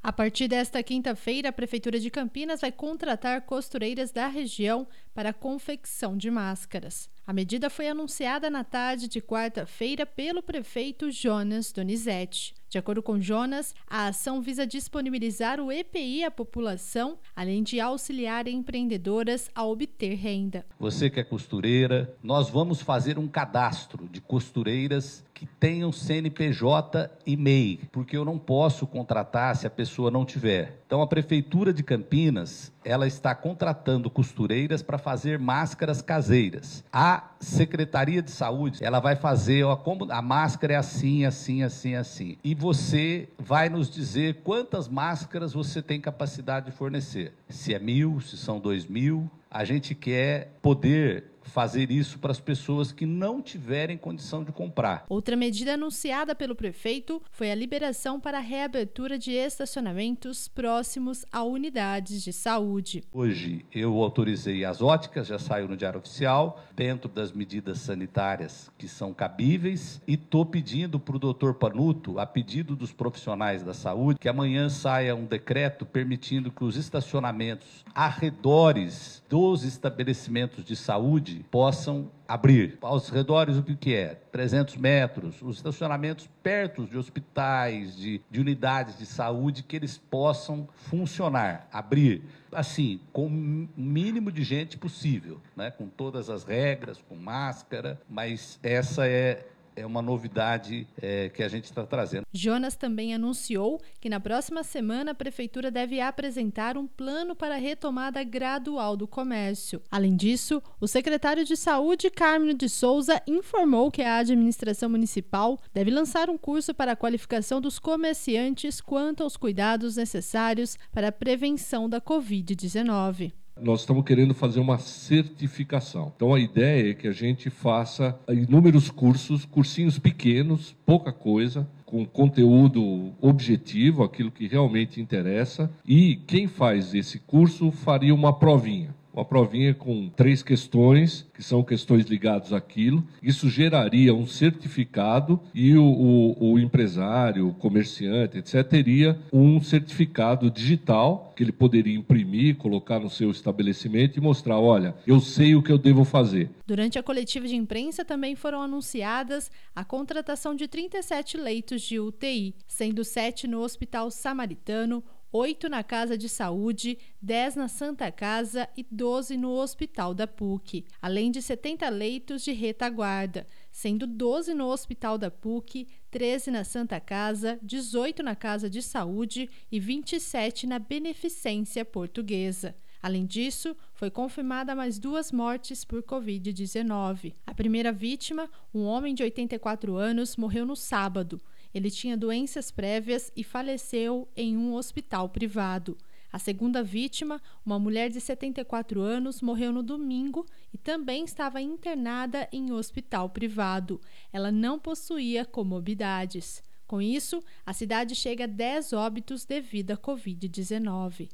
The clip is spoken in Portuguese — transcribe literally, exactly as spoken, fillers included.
A partir desta quinta-feira, a Prefeitura de Campinas vai contratar costureiras da região para a confecção de máscaras. A medida foi anunciada na tarde de quarta-feira pelo prefeito Jonas Donizete. De acordo com Jonas, a ação visa disponibilizar o E P I à população, além de auxiliar empreendedoras a obter renda. Você que é costureira, nós vamos fazer um cadastro de costureiras que tenham C N P J e M E I, porque eu não posso contratar se a pessoa não tiver. Então a Prefeitura de Campinas, ela está contratando costureiras para fazer máscaras caseiras. A Secretaria de Saúde, ela vai fazer, ó, como a máscara é assim, assim, assim, assim. E você vai nos dizer quantas máscaras você tem capacidade de fornecer. Se é mil, se são dois mil. A gente quer poder fazer isso para as pessoas que não tiverem condição de comprar. Outra medida anunciada pelo prefeito foi a liberação para a reabertura de estacionamentos próximos a unidades de saúde. Hoje eu autorizei as óticas, já saiu no Diário Oficial, dentro das medidas sanitárias que são cabíveis, e estou pedindo para o doutor Panuto, a pedido dos profissionais da saúde, que amanhã saia um decreto permitindo que os estacionamentos arredores dos estabelecimentos de saúde possam abrir. Aos redores, o que é? trezentos metros, os estacionamentos perto de hospitais, de, de unidades de saúde, que eles possam funcionar, abrir, assim, com o mínimo de gente possível, né? Com todas as regras, com máscara, mas essa é... É uma novidade é, que a gente está trazendo. Jonas também anunciou que na próxima semana a Prefeitura deve apresentar um plano para a retomada gradual do comércio. Além disso, o secretário de Saúde, Carmino de Souza, informou que a administração municipal deve lançar um curso para a qualificação dos comerciantes quanto aos cuidados necessários para a prevenção da covid dezenove. Nós estamos querendo fazer uma certificação. Então, a ideia é que a gente faça inúmeros cursos, cursinhos pequenos, pouca coisa, com conteúdo objetivo, aquilo que realmente interessa. E quem faz esse curso faria uma provinha. Uma provinha com três questões, que são questões ligadas àquilo. Isso geraria um certificado e o, o, o empresário, o comerciante, etcétera, teria um certificado digital que ele poderia imprimir, colocar no seu estabelecimento e mostrar, olha, eu sei o que eu devo fazer. Durante a coletiva de imprensa também foram anunciadas a contratação de trinta e sete leitos de U T I, sendo sete no Hospital Samaritano, oito na Casa de Saúde, dez na Santa Casa e doze no Hospital da P U C, além de setenta leitos de retaguarda, sendo doze no Hospital da P U C, treze na Santa Casa, dezoito na Casa de Saúde e vinte e sete na Beneficência Portuguesa. Além disso, foi confirmada mais duas mortes por covid dezenove. A primeira vítima, um homem de oitenta e quatro anos, morreu no sábado. Ele tinha doenças prévias e faleceu em um hospital privado. A segunda vítima, uma mulher de setenta e quatro anos, morreu no domingo e também estava internada em hospital privado. Ela não possuía comorbidades. Com isso, a cidade chega a dez óbitos devido à covid dezenove.